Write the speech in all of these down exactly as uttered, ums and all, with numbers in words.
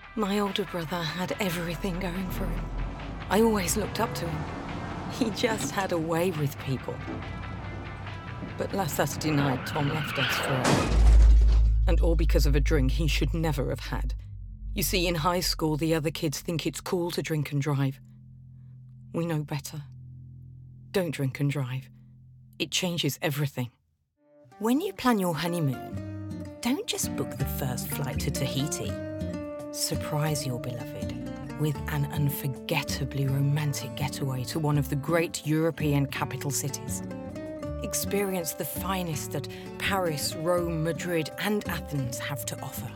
My older brother had everything going for him. I always looked up to him. He just had a way with people. But last Saturday night, Tom left us forever. And all because of a drink he should never have had. You see, in high school, the other kids think it's cool to drink and drive. We know better. Don't drink and drive. It changes everything. When you plan your honeymoon, don't just book the first flight to Tahiti. Surprise your beloved with an unforgettably romantic getaway to one of the great European capital cities. Experience the finest that Paris, Rome, Madrid, and Athens have to offer.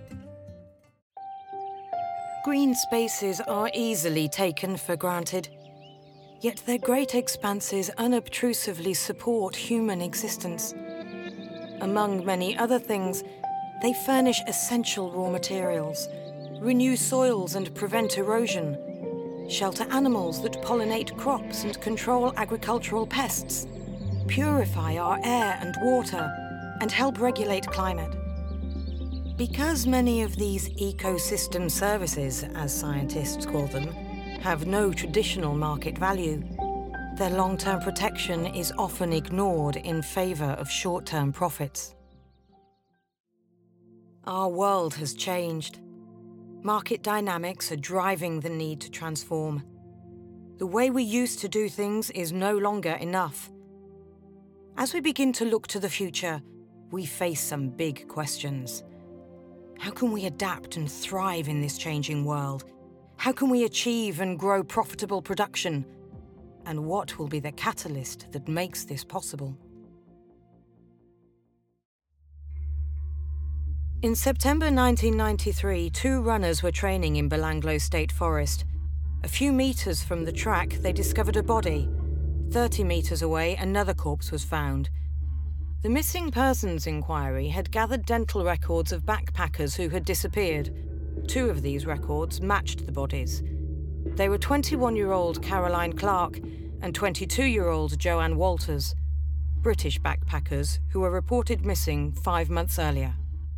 Green spaces are easily taken for granted, yet their great expanses unobtrusively support human existence. Among many other things, they furnish essential raw materials, renew soils and prevent erosion, shelter animals that pollinate crops and control agricultural pests, purify our air and water, and help regulate climate. Because many of these ecosystem services, as scientists call them, have no traditional market value, their long-term protection is often ignored in favor of short-term profits. Our world has changed. Market dynamics are driving the need to transform. The way we used to do things is no longer enough. As we begin to look to the future, we face some big questions. How can we adapt and thrive in this changing world? How can we achieve and grow profitable production? And what will be the catalyst that makes this possible? In September nineteen ninety-three, two runners were training in Belanglo State Forest. A few meters from the track, they discovered a body. Thirty meters away, another corpse was found. The Missing Persons Inquiry had gathered dental records of backpackers who had disappeared. Two of these records matched the bodies. They were twenty-one-year-old Caroline Clark and twenty-two-year-old Joanne Walters, British backpackers who were reported missing five months earlier.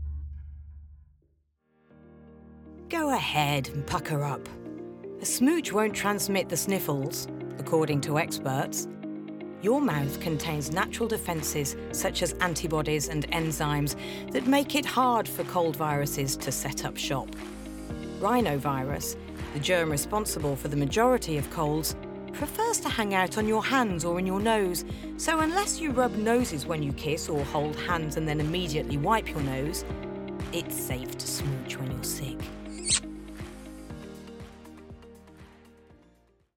Go ahead and pucker up. A smooch won't transmit the sniffles, according to experts. Your mouth contains natural defences such as antibodies and enzymes that make it hard for cold viruses to set up shop. Rhinovirus, the germ responsible for the majority of colds, prefers to hang out on your hands or in your nose, so unless you rub noses when you kiss or hold hands and then immediately wipe your nose, it's safe to smooch when you're sick.